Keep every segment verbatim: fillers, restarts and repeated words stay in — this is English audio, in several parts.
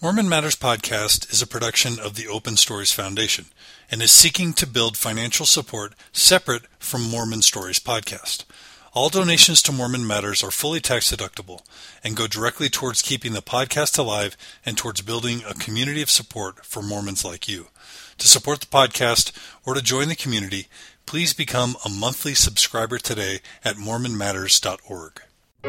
Mormon Matters Podcast is a production of the Open Stories Foundation and is seeking to build financial support separate from Mormon Stories Podcast. All donations to Mormon Matters are fully tax deductible and go directly towards keeping the podcast alive and towards building a community of support for Mormons like you. To support the podcast or to join the community, please become a monthly subscriber today at mormon matters dot org.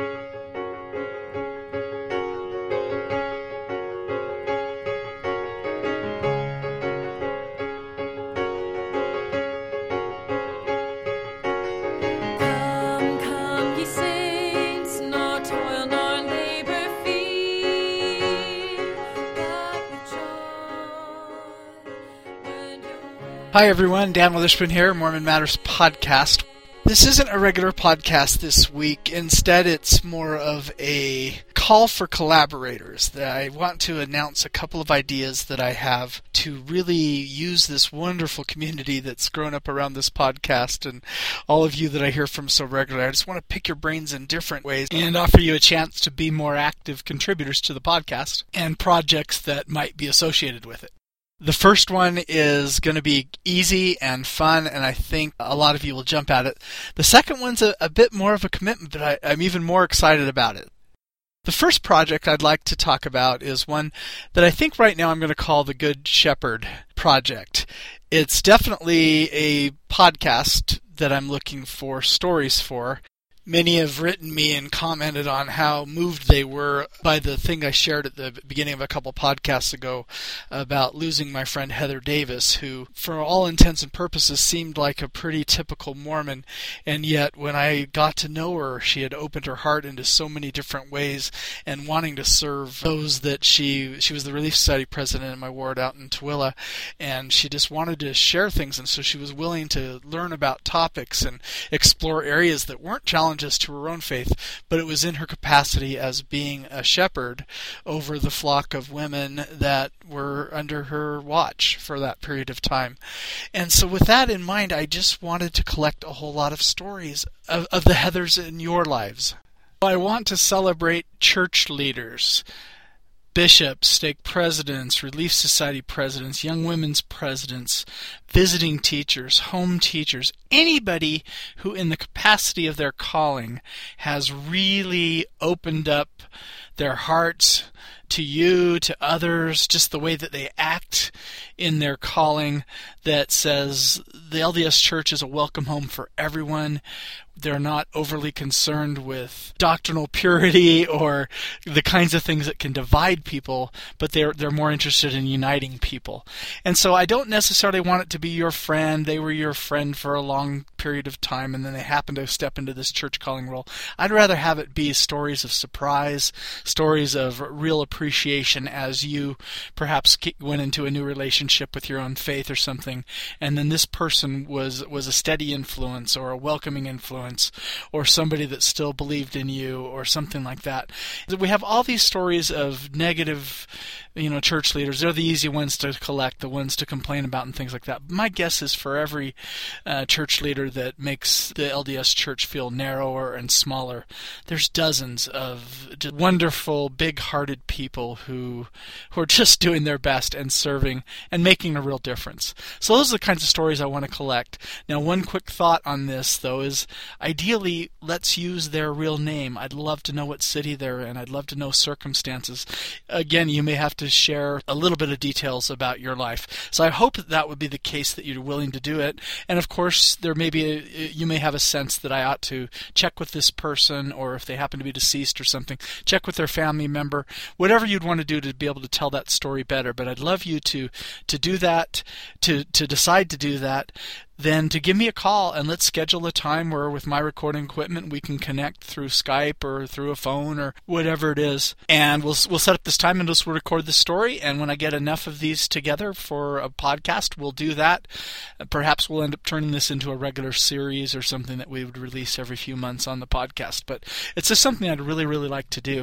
Hi everyone, Dan Witherspoon here, Mormon Matters Podcast. This isn't a regular podcast this week. Instead, it's more of a call for collaborators. That I want to announce a couple of ideas that I have to really use this wonderful community that's grown up around this podcast and all of you that I hear from so regularly. I just want to pick your brains in different ways and offer you a chance to be more active contributors to the podcast and projects that might be associated with it. The first one is going to be easy and fun, and I think a lot of you will jump at it. The second one's a, a bit more of a commitment, but I, I'm even more excited about it. The first project I'd like to talk about is one that I think right now I'm going to call the Good Shepherd Project. It's definitely a podcast that I'm looking for stories for. Many have written me and commented on how moved they were by the thing I shared at the beginning of a couple podcasts ago about losing my friend Heather Davis, who, for all intents and purposes, seemed like a pretty typical Mormon, and yet when I got to know her, she had opened her heart into so many different ways and wanting to serve those that she she was the Relief Society president in my ward out in Tooele, and she just wanted to share things, and so she was willing to learn about topics and explore areas that weren't challenging to her own faith, but it was in her capacity as being a shepherd over the flock of women that were under her watch for that period of time. And so with that in mind, I just wanted to collect a whole lot of stories of, of the Heathers in your lives. I want to celebrate church leaders, bishops, stake presidents, Relief Society presidents, young women's presidents, visiting teachers, home teachers, anybody who in the capacity of their calling has really opened up their hearts to you, to others, just the way that they act in their calling that says the L D S Church is a welcome home for everyone. They're not overly concerned with doctrinal purity or the kinds of things that can divide people, but they're they're more interested in uniting people. And so I don't necessarily want it to be your friend. They were your friend for a long period of time, and then they happen to step into this church calling role. I'd rather have it be stories of surprise, stories of real appreciation as you perhaps went into a new relationship with your own faith or something, and then this person was was a steady influence or a welcoming influence, or somebody that still believed in you, or something like that. We have all these stories of negative, you know, church leaders. They're the easy ones to collect, the ones to complain about and things like that. My guess is for every uh, church leader that makes the L D S Church feel narrower and smaller, there's dozens of just wonderful, big-hearted people who who are just doing their best and serving and making a real difference. So those are the kinds of stories I want to collect. Now, one quick thought on this, though, is ideally, let's use their real name. I'd love to know what city they're in. I'd love to know circumstances. Again, you may have to share a little bit of details about your life. So I hope that that would be the case, that you're willing to do it. And of course, there may be a, you may have a sense that I ought to check with this person, or if they happen to be deceased or something, check with their family member, whatever you'd want to do to be able to tell that story better. But I'd love you to to do that, to to decide to do that. Then to give me a call and let's schedule a time where with my recording equipment we can connect through Skype or through a phone or whatever it is. And we'll we'll set up this time and just record the story. And when I get enough of these together for a podcast, we'll do that. Perhaps we'll end up turning this into a regular series or something that we would release every few months on the podcast. But it's just something I'd really, really like to do.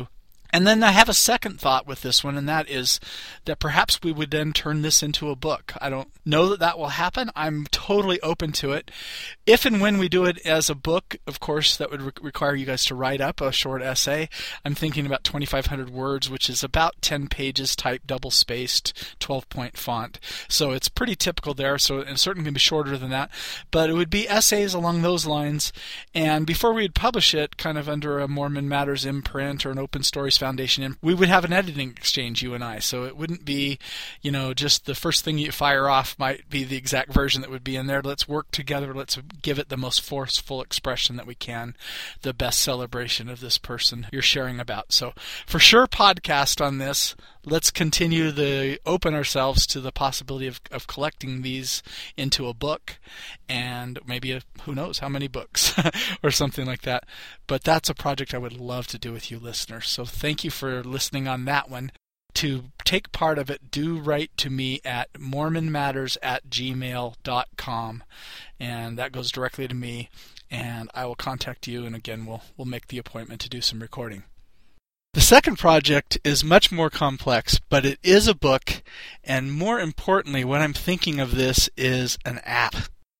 And then I have a second thought with this one, and that is that perhaps we would then turn this into a book. I don't know that that will happen. I'm totally open to it. If and when we do it as a book, of course, that would re- require you guys to write up a short essay. I'm thinking about twenty-five hundred words, which is about ten pages, typed double-spaced, twelve-point font. So it's pretty typical there, so it's certainly going to be shorter than that. But it would be essays along those lines. And before we'd publish it, kind of under a Mormon Matters imprint or an Open Stories Foundation, and we would have an editing exchange, you and I. So it wouldn't be, you know, just the first thing you fire off might be the exact version that would be in there. Let's work together. Let's give it the most forceful expression that we can, the best celebration of this person you're sharing about. So for sure, podcast on this. Let's continue to open ourselves to the possibility of, of collecting these into a book, and maybe a, who knows how many books or something like that. But that's a project I would love to do with you listeners. So thank you for listening on that one. To take part of it, do write to me at mormon matters at gmail dot com, and that goes directly to me, and I will contact you, and again, we'll we'll make the appointment to do some recording. The second project is much more complex, but it is a book, and more importantly, what I'm thinking of this is an app.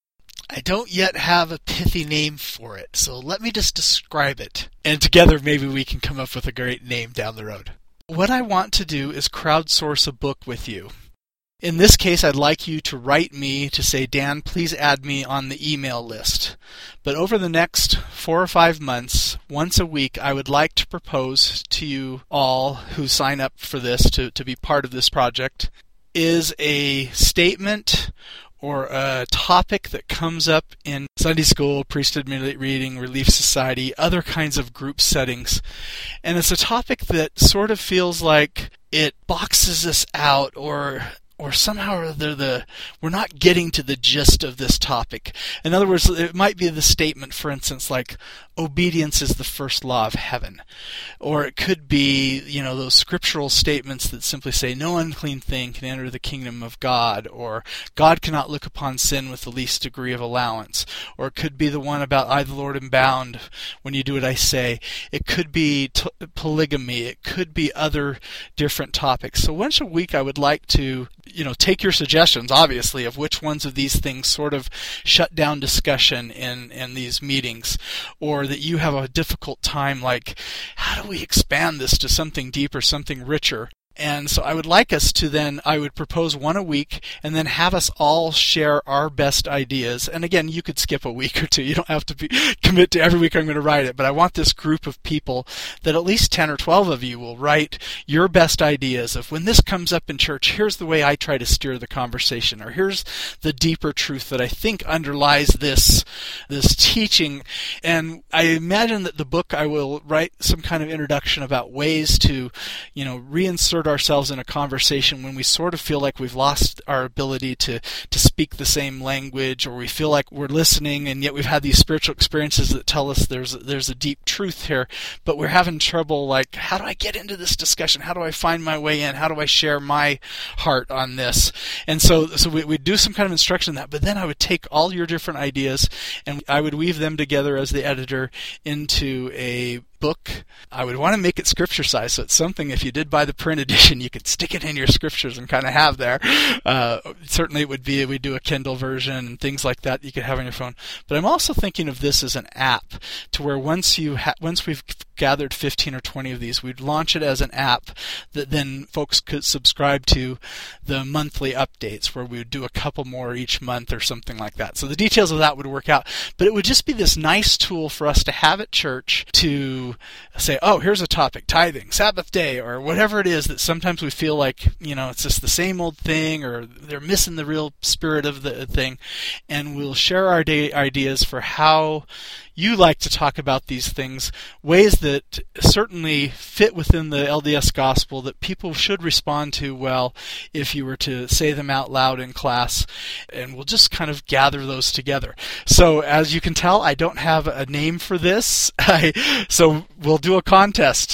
I don't yet have a pithy name for it, so let me just describe it, and together maybe we can come up with a great name down the road. What I want to do is crowdsource a book with you. In this case, I'd like you to write me to say, Dan, please add me on the email list. But over the next four or five months, once a week, I would like to propose to you all who sign up for this to, to be part of this project is a statement or a topic that comes up in Sunday school, priesthood reading, Relief Society, other kinds of group settings. And it's a topic that sort of feels like it boxes us out, or or somehow or other the we're not getting to the gist of this topic. In other words, it might be the statement, for instance, like obedience is the first law of heaven. Or it could be, you know, those scriptural statements that simply say no unclean thing can enter the kingdom of God, or God cannot look upon sin with the least degree of allowance. Or it could be the one about I the Lord am bound when you do what I say. It could be t- polygamy. It could be other different topics. So once a week I would like to, you know, take your suggestions, obviously, of which ones of these things sort of shut down discussion in, in these meetings, or that you have a difficult time, like, how do we expand this to something deeper, something richer? And so I would like us to then, I would propose one a week, and then have us all share our best ideas. And again, you could skip a week or two. You don't have to be, commit to every week I'm going to write it. But I want this group of people that at least ten or twelve of you will write your best ideas of when this comes up in church, here's the way I try to steer the conversation, or here's the deeper truth that I think underlies this, this teaching. And I imagine that the book, I will write some kind of introduction about ways to, you know, reinsert ourselves in a conversation when we sort of feel like we've lost our ability to, to speak the same language, or we feel like we're listening and yet we've had these spiritual experiences that tell us there's there's a deep truth here, but we're having trouble, like, how do I get into this discussion? How do I find my way in? How do I share my heart on this? And so so we would do some kind of instruction in that, but then I would take all your different ideas and I would weave them together as the editor into a book. I would want to make it scripture size, so it's something, if you did buy the print edition, you could stick it in your scriptures and kind of have there. Uh, certainly it would be, we'd do a Kindle version and things like that you could have on your phone. But I'm also thinking of this as an app, to where once you ha- once we've gathered fifteen or twenty of these, we'd launch it as an app that then folks could subscribe to the monthly updates, where we would do a couple more each month or something like that. So the details of that would work out. But it would just be this nice tool for us to have at church to say, oh, here's a topic, tithing, Sabbath day, or whatever it is that sometimes we feel like, you know, it's just the same old thing, or they're missing the real spirit of the thing. And we'll share our day ideas for how you like to talk about these things, ways that certainly fit within the L D S gospel that people should respond to well if you were to say them out loud in class, and we'll just kind of gather those together. So as you can tell, I don't have a name for this, I, so we'll do a contest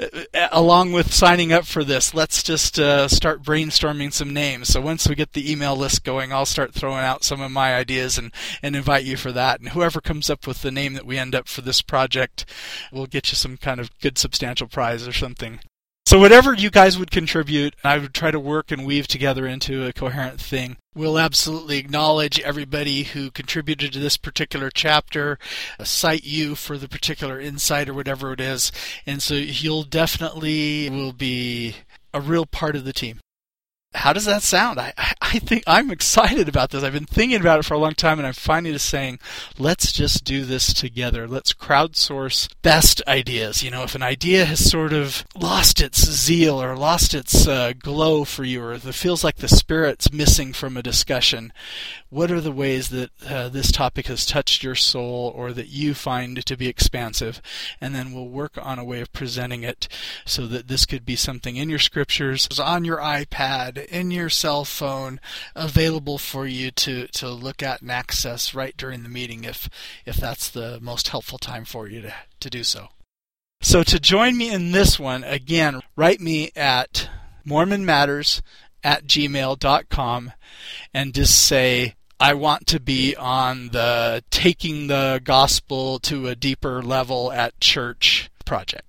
along with signing up for this. Let's just uh, start brainstorming some names. So once we get the email list going, I'll start throwing out some of my ideas and, and invite you for that, and whoever comes up with the name that we end up for this project, we'll get you some kind of good substantial prize or something. So whatever you guys would contribute, I would try to work and weave together into a coherent thing. We'll absolutely acknowledge everybody who contributed to this particular chapter, cite you for the particular insight or whatever it is, and so you'll definitely will be a real part of the team. How does that sound? I, I think I'm excited about this. I've been thinking about it for a long time, and I'm finally just saying, let's just do this together. Let's crowdsource best ideas. You know, if an idea has sort of lost its zeal or lost its uh, glow for you, or it feels like the spirit's missing from a discussion, what are the ways that uh, this topic has touched your soul or that you find to be expansive? And then we'll work on a way of presenting it so that this could be something in your scriptures, on your iPad, in your cell phone, available for you to, to look at and access right during the meeting if if that's the most helpful time for you to, to do so. So to join me in this one, again, write me at mormon matters at gmail dot com and just say, I want to be on the taking the gospel to a deeper level at church project.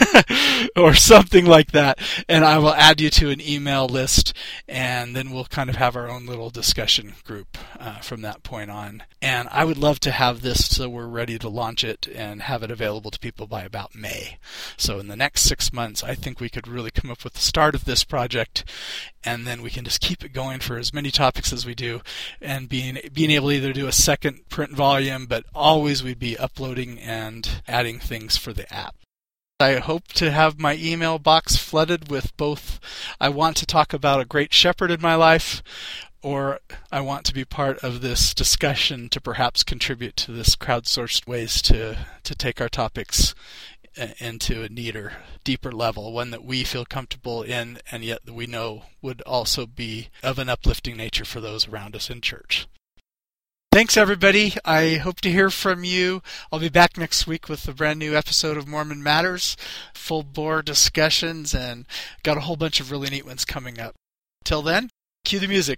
Or something like that, and I will add you to an email list, and then we'll kind of have our own little discussion group uh, from that point on. And I would love to have this so we're ready to launch it and have it available to people by about May. So in the next six months, I think we could really come up with the start of this project, and then we can just keep it going for as many topics as we do, and being being able to either do a second print volume, but always we'd be uploading and adding things for the app. I hope to have my email box flooded with both I want to talk about a great shepherd in my life, or I want to be part of this discussion to perhaps contribute to this crowdsourced ways to, to take our topics into a neater, deeper level, one that we feel comfortable in and yet that we know would also be of an uplifting nature for those around us in church. Thanks, everybody. I hope to hear from you. I'll be back next week with a brand new episode of Mormon Matters, full bore discussions, and got a whole bunch of really neat ones coming up. Till then, cue the music.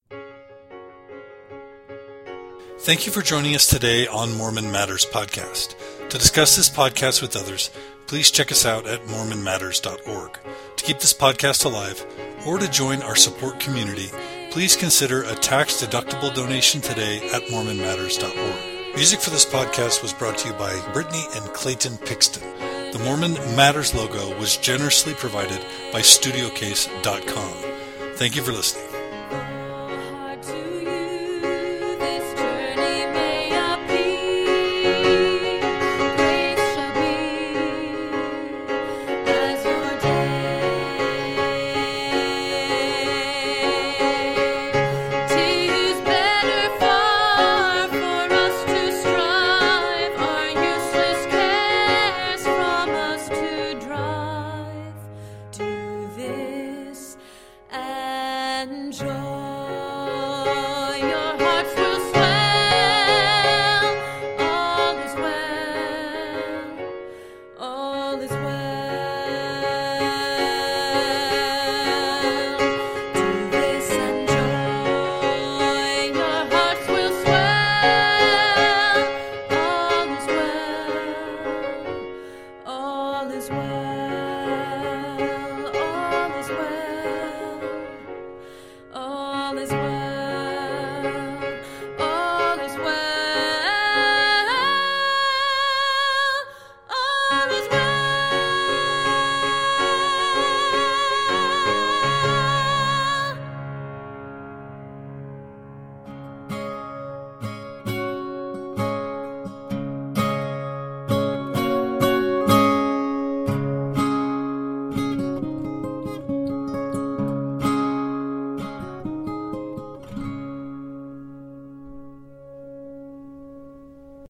Thank you for joining us today on Mormon Matters Podcast. To discuss this podcast with others, please check us out at mormon matters dot org. To keep this podcast alive, or to join our support community, please consider a tax-deductible donation today at mormon matters dot org. Music for this podcast was brought to you by Brittany and Clayton Pixton. The Mormon Matters logo was generously provided by studio case dot com. Thank you for listening.